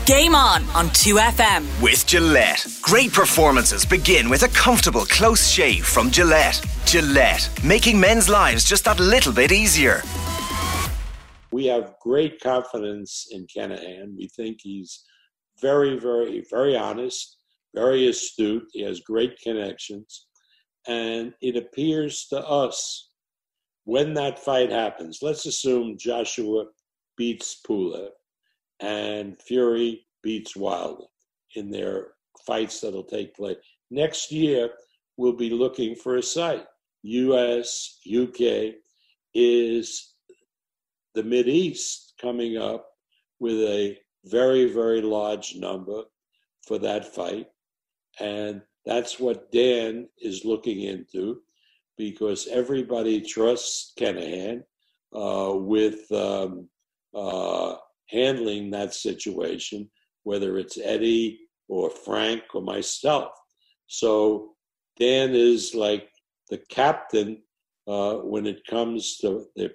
Game On 2FM. With Gillette. Great performances begin with a comfortable, close shave from Gillette. Gillette, making men's lives just that little bit easier. We have great confidence in Kinahan. We think he's very, very, very honest, very astute. He has great connections. And it appears to us, when that fight happens, let's assume Joshua beats Pulev and Fury beats Wilder in their fights that'll take place. Next year, we'll be looking for a site. US, UK, is the Mideast coming up with a very, very large number for that fight. And that's what Dan is looking into, because everybody trusts Kinahan with handling that situation, whether it's Eddie or Frank or myself. So Dan is like the captain when it comes to the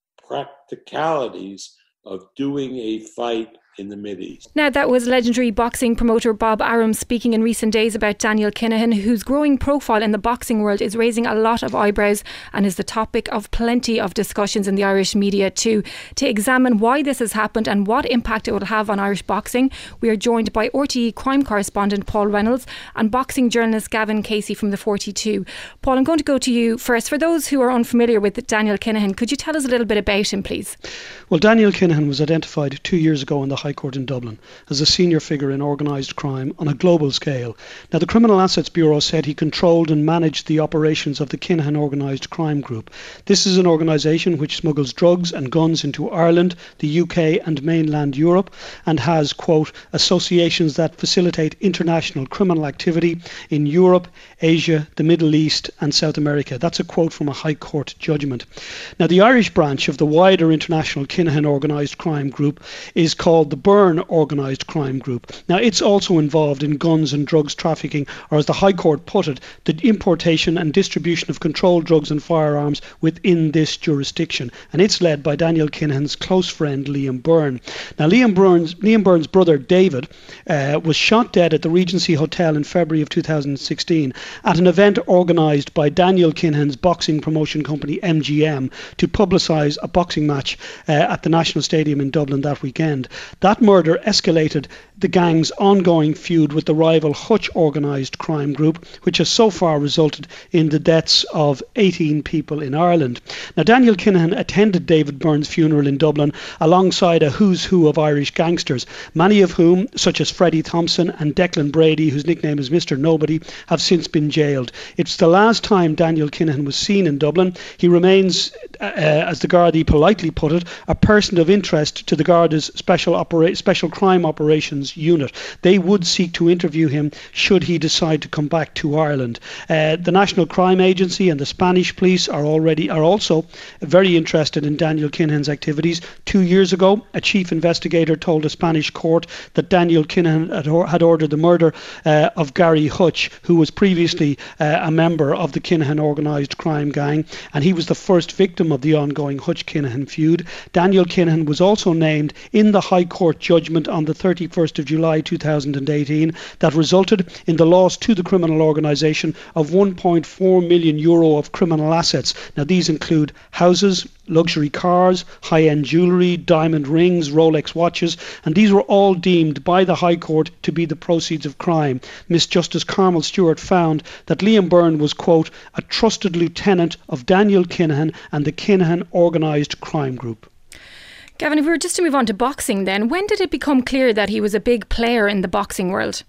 practicalities of doing a fight in the Mideast. Now, that was legendary boxing promoter Bob Arum speaking in recent days about Daniel Kinahan, whose growing profile in the boxing world is raising a lot of eyebrows and is the topic of plenty of discussions in the Irish media too. To examine why this has happened and what impact it will have on Irish boxing, we are joined by RTE crime correspondent Paul Reynolds and boxing journalist Gavin Casey from the 42. Paul, I'm going to go to you first. For those who are unfamiliar with Daniel Kinahan, could you tell us a little bit about him, please? Well, Daniel Kinahan was identified 2 years ago in the High Court in Dublin as a senior figure in organised crime on a global scale. Now, the Criminal Assets Bureau said he controlled and managed the operations of the Kinahan Organised Crime Group. This is an organisation which smuggles drugs and guns into Ireland, the UK and mainland Europe, and has, quote, associations that facilitate international criminal activity in Europe, Asia, the Middle East and South America. That's a quote from a High Court judgment. Now, the Irish branch of the wider international Kinahan Organised Crime Group is called the Byrne Organised Crime Group. Now, it's also involved in guns and drugs trafficking, or as the High Court put it, the importation and distribution of controlled drugs and firearms within this jurisdiction. And it's led by Daniel Kinahan's close friend, Liam Byrne. Now, Liam Byrne's brother, David, was shot dead at the Regency Hotel in February of 2016 at an event organised by Daniel Kinahan's boxing promotion company, MGM, to publicise a boxing match at the National Stadium in Dublin that weekend. That murder escalated the gang's ongoing feud with the rival Hutch Organised Crime Group, which has so far resulted in the deaths of 18 people in Ireland. Now, Daniel Kinahan attended David Byrne's funeral in Dublin alongside a who's who of Irish gangsters, many of whom, such as Freddie Thompson and Declan Brady, whose nickname is Mr. Nobody, have since been jailed. It's the last time Daniel Kinahan was seen in Dublin. He remains, as the Gardaí politely put it, a person of interest to the Garda's Special Crime Operations Unit. They would seek to interview him should he decide to come back to Ireland. The National Crime Agency and the Spanish police are also very interested in Daniel Kinahan's activities. 2 years ago, a chief investigator told a Spanish court that Daniel Kinahan had ordered the murder of Gary Hutch, who was previously a member of the Kinahan Organised Crime Gang, and he was the first victim of the ongoing Hutch-Kinahan feud. Daniel Kinahan was also named in the High Court judgment on the 31st of July 2018 that resulted in the loss to the criminal organisation of €1.4 million of criminal assets. Now, these include houses, luxury cars, high-end jewellery, diamond rings, Rolex watches, and these were all deemed by the High Court to be the proceeds of crime. Miss Justice Carmel Stewart found that Liam Byrne was, quote, a trusted lieutenant of Daniel Kinahan and the Kinahan Organised Crime Group. Gavin, if we were just to move on to boxing then, when did it become clear that he was a big player in the boxing world?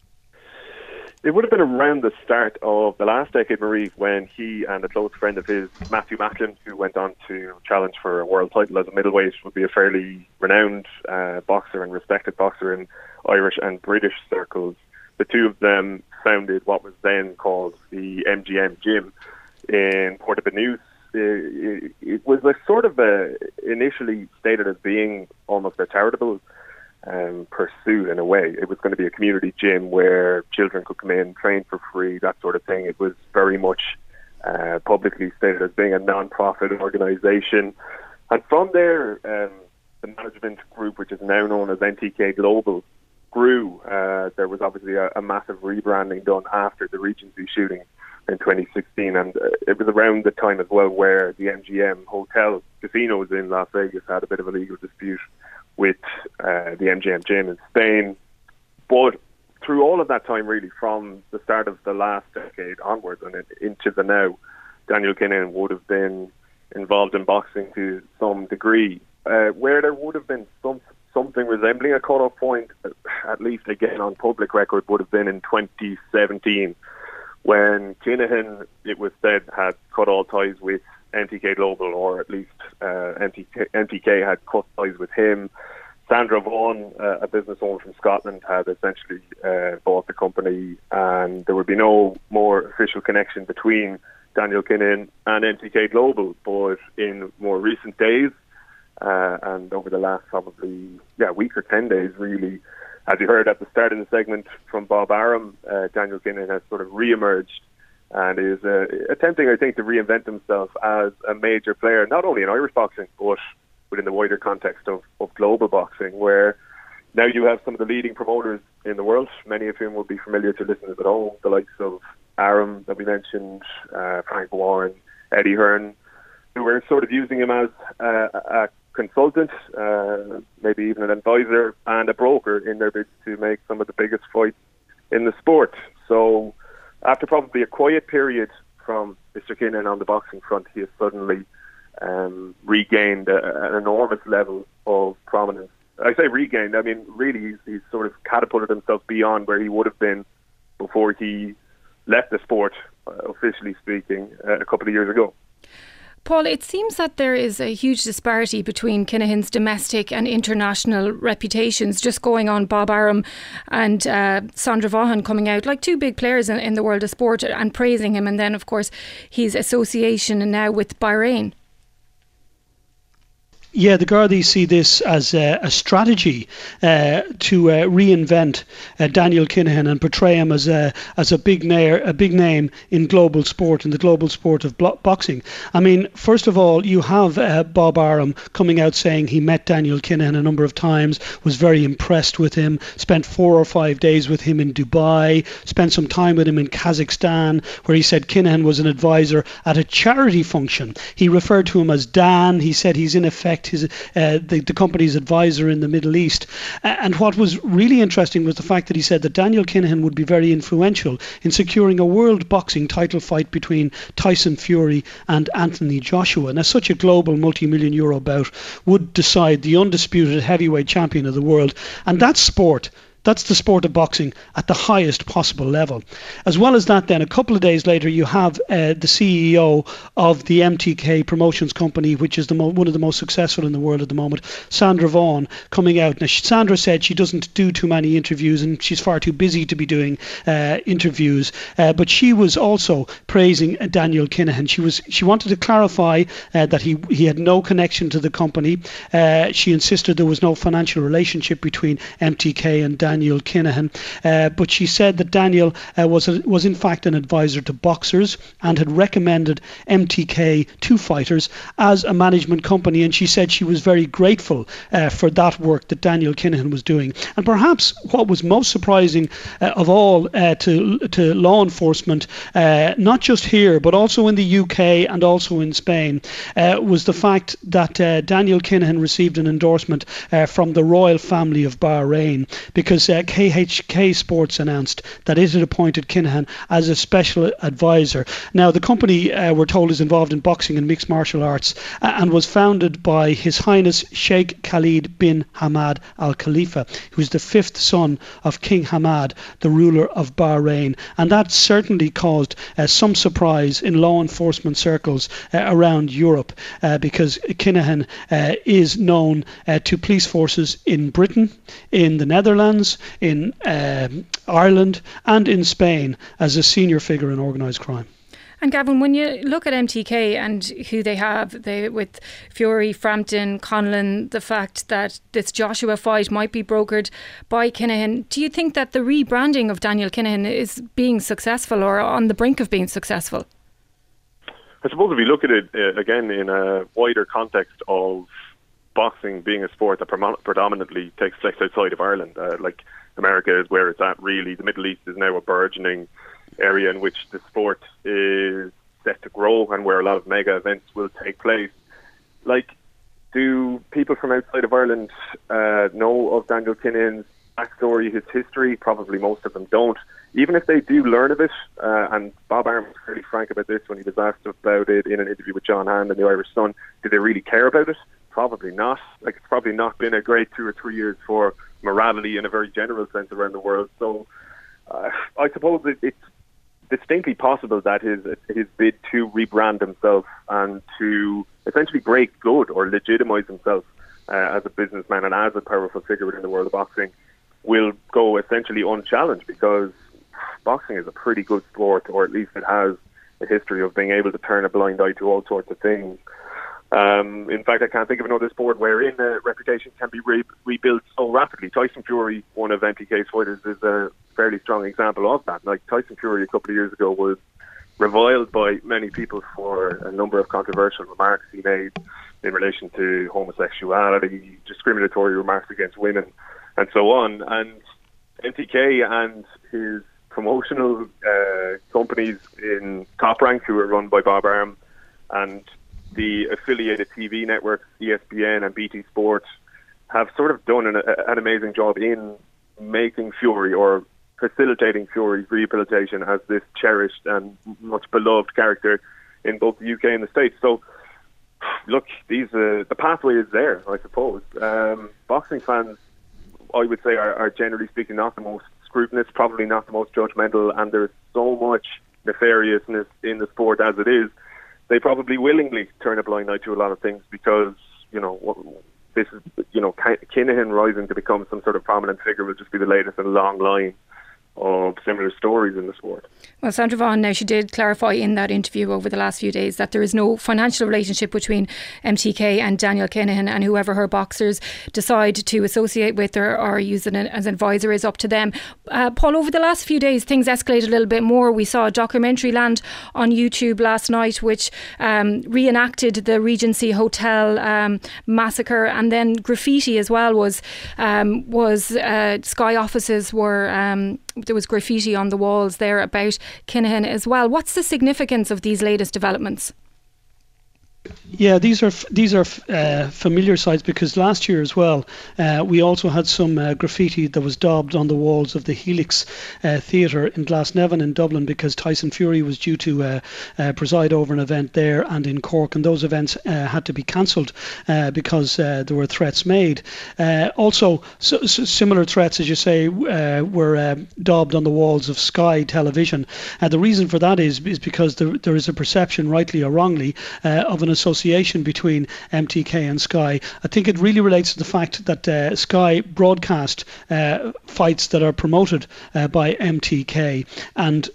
It would have been around the start of the last decade, Marie, when he and a close friend of his, Matthew Macklin, who went on to challenge for a world title as a middleweight, would be a fairly renowned boxer and respected boxer in Irish and British circles. The two of them founded what was then called the MGM Gym in Portabanús. It was a sort of initially stated as being almost a charitable pursuit in a way. It was going to be a community gym where children could come in, train for free, that sort of thing. It was very much publicly stated as being a non-profit organisation. And from there, the management group, which is now known as NTK Global, grew. There was obviously a massive rebranding done after the Regency shooting in 2016, and it was around the time as well where the MGM hotel casinos in Las Vegas had a bit of a legal dispute with the MGM gym in Spain. But through all of that time, really, from the start of the last decade onwards and into the now, Daniel Kinahan would have been involved in boxing to some degree. Where there would have been something resembling a cut-off point, at least again on public record, would have been in 2017, when Kinahan, it was said, had cut all ties with MTK Global, or at least MTK had cut ties with him. Sandra Vaughan, a business owner from Scotland, had essentially bought the company, and there would be no more official connection between Daniel Kinahan and MTK Global. But in more recent days, and over the last probably week or 10 days, really, as you heard at the start of the segment from Bob Arum, Daniel Kinahan has sort of re-emerged and is attempting, I think, to reinvent himself as a major player, not only in Irish boxing, but within the wider context of global boxing, where now you have some of the leading promoters in the world, many of whom will be familiar to listeners at home, the likes of Arum that we mentioned, Frank Warren, Eddie Hearn, who are sort of using him as a consultant, maybe even an advisor and a broker in their bids to make some of the biggest fights in the sport. So after probably a quiet period from Mr. Kinahan on the boxing front, he has suddenly regained an enormous level of prominence. I say regained, I mean really he's sort of catapulted himself beyond where he would have been before he left the sport, officially speaking, a couple of years ago. Paul, it seems that there is a huge disparity between Kinahan's domestic and international reputations, just going on Bob Arum and Sandra Vaughan coming out like two big players in the world of sport and praising him, and then of course his association now with Bahrain. Yeah, the Gardaí see this as a strategy to reinvent Daniel Kinahan and portray him as a big name in global sport, in the global sport of boxing. I mean, first of all, you have Bob Arum coming out saying he met Daniel Kinahan a number of times, was very impressed with him, spent 4 or 5 days with him in Dubai, spent some time with him in Kazakhstan, where he said Kinahan was an advisor at a charity function. He referred to him as Dan. He said he's in effect the company's advisor in the Middle East. And what was really interesting was the fact that he said that Daniel Kinahan would be very influential in securing a world boxing title fight between Tyson Fury and Anthony Joshua. Now, such a global multi-million euro bout would decide the undisputed heavyweight champion of the world. And that sport, that's the sport of boxing at the highest possible level. As well as that, then, a couple of days later, you have the CEO of the MTK Promotions Company, which is one of the most successful in the world at the moment, Sandra Vaughan, coming out. Now, Sandra said she doesn't do too many interviews and she's far too busy to be doing interviews. But she was also praising Daniel Kinahan. She wanted to clarify that he had no connection to the company. She insisted there was no financial relationship between MTK and Daniel Kinahan, but she said that Daniel was in fact an advisor to boxers and had recommended MTK to fighters as a management company, and she said she was very grateful for that work that Daniel Kinahan was doing. And perhaps what was most surprising of all to law enforcement, not just here but also in the UK and also in Spain, was the fact that Daniel Kinahan received an endorsement from the royal family of Bahrain, because KHK Sports announced that it had appointed Kinahan as a special advisor. Now, the company, we're told, is involved in boxing and mixed martial arts and was founded by His Highness Sheikh Khalid bin Hamad Al Khalifa, who's the 5th son of King Hamad, the ruler of Bahrain. And that certainly caused some surprise in law enforcement circles around Europe, because Kinahan is known to police forces in Britain, in the Netherlands, in Ireland and in Spain as a senior figure in organised crime. And Gavin, when you look at MTK and who they have, with Fury, Frampton, Conlon, the fact that this Joshua fight might be brokered by Kinahan, do you think that the rebranding of Daniel Kinahan is being successful or on the brink of being successful? I suppose if you look at it again in a wider context of boxing being a sport that predominantly takes place outside of Ireland. Like America is where it's at really. The Middle East is now a burgeoning area in which the sport is set to grow and where a lot of mega events will take place. Like, do people from outside of Ireland know of Daniel Kinahan's backstory, his history? Probably most of them don't. Even if they do learn of it, and Bob Arum was fairly frank about this when he was asked about it in an interview with John Hand in the Irish Sun, do they really care about it? Probably not. Like, it's probably not been a great 2 or 3 years for morality in a very general sense around the world. So I suppose it's distinctly possible that his bid to rebrand himself and to essentially break good or legitimise himself as a businessman and as a powerful figure within the world of boxing will go essentially unchallenged, because boxing is a pretty good sport, or at least it has a history of being able to turn a blind eye to all sorts of things. In fact, I can't think of another sport wherein a reputation can be rebuilt so rapidly. Tyson Fury, one of MTK's fighters, is a fairly strong example of that. Like, Tyson Fury a couple of years ago was reviled by many people for a number of controversial remarks he made in relation to homosexuality, discriminatory remarks against women, and so on. And MTK and his promotional companies in Top Rank, who are run by Bob Arum, and the affiliated TV networks, ESPN and BT Sport, have sort of done an amazing job in making Fury, or facilitating Fury's rehabilitation as this cherished and much beloved character in both the UK and the States. So, look, the pathway is there, I suppose. Boxing fans, I would say, are generally speaking not the most scrutinous, probably not the most judgmental, and there's so much nefariousness in the sport as it is. They probably willingly turn a blind eye to a lot of things because, this is, Kinahan rising to become some sort of prominent figure will just be the latest in a long line of similar stories in the sport. Well, Sandra Vaughan, now, she did clarify in that interview over the last few days that there is no financial relationship between MTK and Daniel Kinahan, and whoever her boxers decide to associate with or use it as an advisor is up to them. Paul, over the last few days, things escalated a little bit more. We saw a documentary land on YouTube last night which reenacted the Regency Hotel massacre, and then graffiti as well was Sky offices were... there was graffiti on the walls there about Kinahan as well. What's the significance of these latest developments? Yeah, these are familiar sights, because last year as well we also had some graffiti that was daubed on the walls of the Helix Theatre in Glasnevin in Dublin, because Tyson Fury was due to preside over an event there and in Cork, and those events had to be cancelled because there were threats made. Also, similar threats, as you say, were daubed on the walls of Sky Television. The reason for that is because there is a perception, rightly or wrongly, of an association between MTK and Sky. I think it really relates to the fact that Sky broadcast fights that are promoted by MTK, and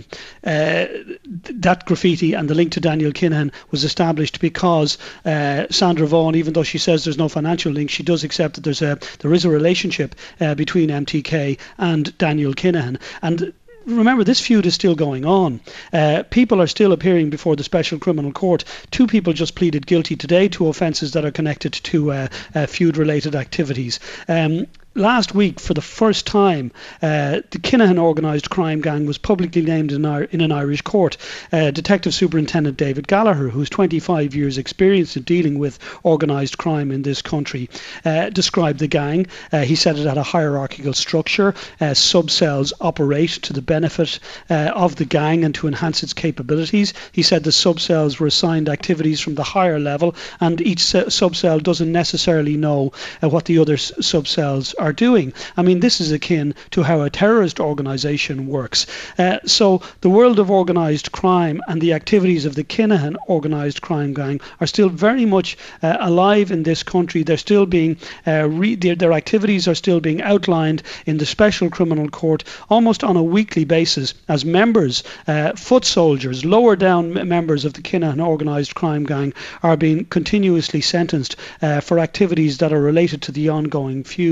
that graffiti and the link to Daniel Kinahan was established because Sandra Vaughan, even though she says there's no financial link, she does accept that there is a relationship between MTK and Daniel Kinahan. And remember, this feud is still going on. People are still appearing before the Special Criminal Court. 2 people just pleaded guilty today to offences that are connected to feud-related activities. Last week, for the first time, the Kinahan organised crime gang was publicly named in an Irish court. Detective Superintendent David Gallagher, who's 25 years experience in dealing with organised crime in this country, described the gang. He said it had a hierarchical structure. Subcells operate to the benefit of the gang and to enhance its capabilities. He said the subcells were assigned activities from the higher level, and each subcell doesn't necessarily know what the other subcells are doing. I mean, this is akin to how a terrorist organisation works. So the world of organised crime and the activities of the Kinahan organised crime gang are still very much alive in this country. They're still being their activities are still being outlined in the Special Criminal Court almost on a weekly basis as members, foot soldiers, lower down members of the Kinahan organised crime gang are being continuously sentenced for activities that are related to the ongoing feud. The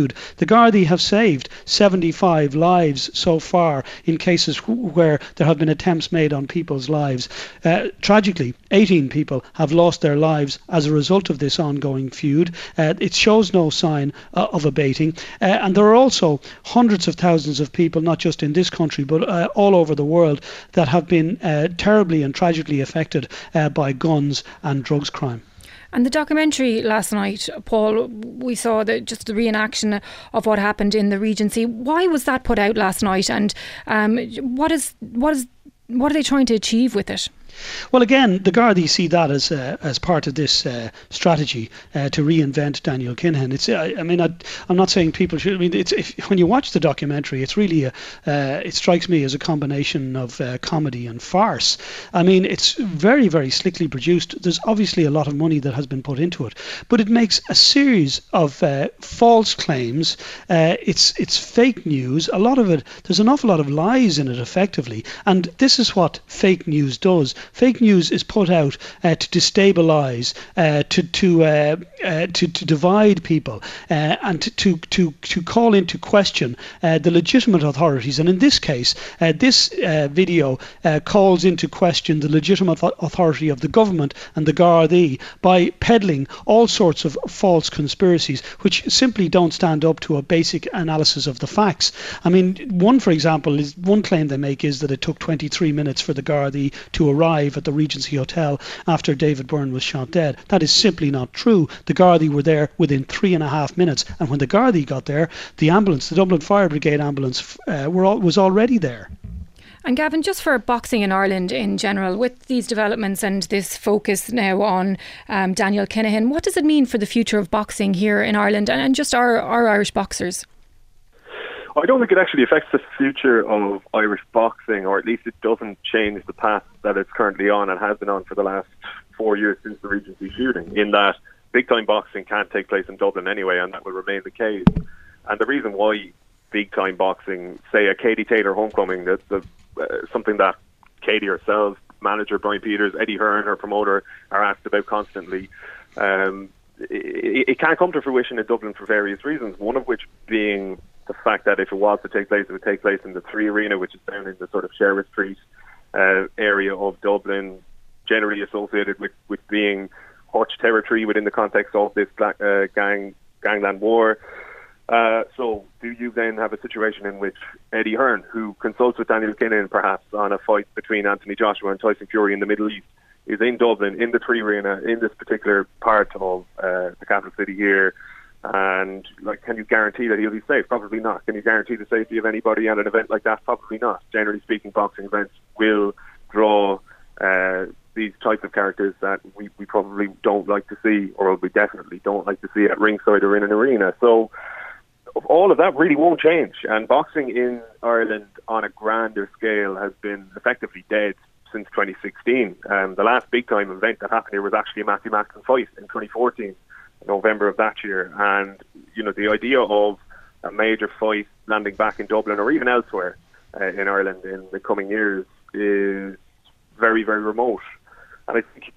The Gardaí have saved 75 lives so far in cases where there have been attempts made on people's lives. Tragically, 18 people have lost their lives as a result of this ongoing feud. It shows no sign of abating. And there are also hundreds of thousands of people, not just in this country, but all over the world, that have been terribly and tragically affected by guns and drugs crime. And the documentary last night, Paul, we saw the reenaction of what happened in the Regency. Why was that put out last night, and what are they trying to achieve with it? Well, again, the Gardaí see that as part of this strategy to reinvent Daniel Kinahan. I'm not saying people should. When you watch the documentary, it's really it strikes me as a combination of comedy and farce. It's very, very slickly produced. There's obviously a lot of money that has been put into it, but it makes a series of false claims. It's fake news. A lot of it. There's an awful lot of lies in it, effectively, and this is what fake news does. Fake news is put out to destabilise, to divide people, and to call into question the legitimate authorities. And in this case, this video calls into question the legitimate authority of the government and the Gardaí by peddling all sorts of false conspiracies, which simply don't stand up to a basic analysis of the facts. One claim they make is that it took 23 minutes for the Gardaí to arrive at the Regency Hotel after David Byrne was shot dead. That is simply not true. The Gardaí were there within 3.5 minutes, and when the Gardaí got there, the Dublin Fire Brigade ambulance was already there. And Gavin, just for boxing in Ireland in general, with these developments and this focus now on Daniel Kinahan, what does it mean for the future of boxing here in Ireland and just our Irish boxers? I don't think it actually affects the future of Irish boxing, or at least it doesn't change the path that it's currently on and has been on for the last 4 years since the Regency shooting, in that big-time boxing can't take place in Dublin anyway, and that will remain the case. And the reason why big-time boxing, say a Katie Taylor homecoming, that's something that Katie herself, manager Brian Peters, Eddie Hearn, her promoter, are asked about constantly, it can't come to fruition in Dublin for various reasons, one of which being the fact that if it was to take place, it would take place in the 3 Arena, which is down in the sort of Sheriff Street area of Dublin, generally associated with being Hutch territory within the context of this gangland war. So do you then have a situation in which Eddie Hearn, who consults with Daniel Kinahan perhaps on a fight between Anthony Joshua and Tyson Fury in the Middle East, is in Dublin, in the 3 Arena, in this particular part of the capital city here? And can you guarantee that he'll be safe? Probably not. Can you guarantee the safety of anybody at an event like that? Probably not. Generally speaking, boxing events will draw these types of characters that we probably don't like to see, or we definitely don't like to see at ringside or in an arena. So all of that really won't change. And boxing in Ireland on a grander scale has been effectively dead since 2016. The last big time event that happened here was actually a Matthew Macklin fight in 2014. November of that year, and the idea of a major fight landing back in Dublin or even elsewhere in Ireland in the coming years is very, very remote. And I think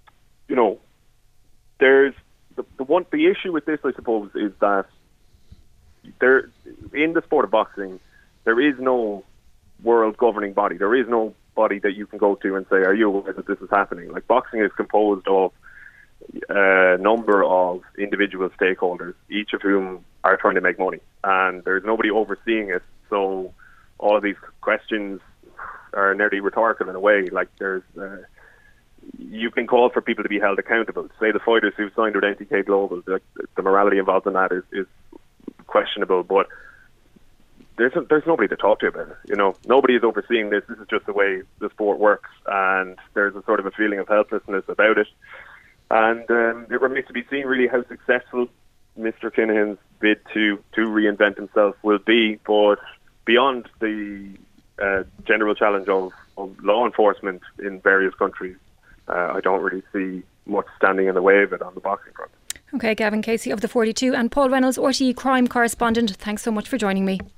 there's the issue with this, I suppose, is that there in the sport of boxing there is no world governing body. There is no body that you can go to and say, are you aware that this is happening? Like, boxing is composed of a number of individual stakeholders, each of whom are trying to make money, and there's nobody overseeing it. So all of these questions are nearly rhetorical in a way. Like, there's you can call for people to be held accountable. Say the fighters who signed with NTK Global, the morality involved in that is questionable, but there's nobody to talk to about it. Nobody is overseeing this. This is just the way the sport works, and there's a sort of a feeling of helplessness about it. And it remains to be seen really how successful Mr. Kinahan's bid to reinvent himself will be. But beyond the general challenge of law enforcement in various countries, I don't really see much standing in the way of it on the boxing front. Okay, Gavin Casey of the 42 and Paul Reynolds, RTE crime correspondent. Thanks so much for joining me.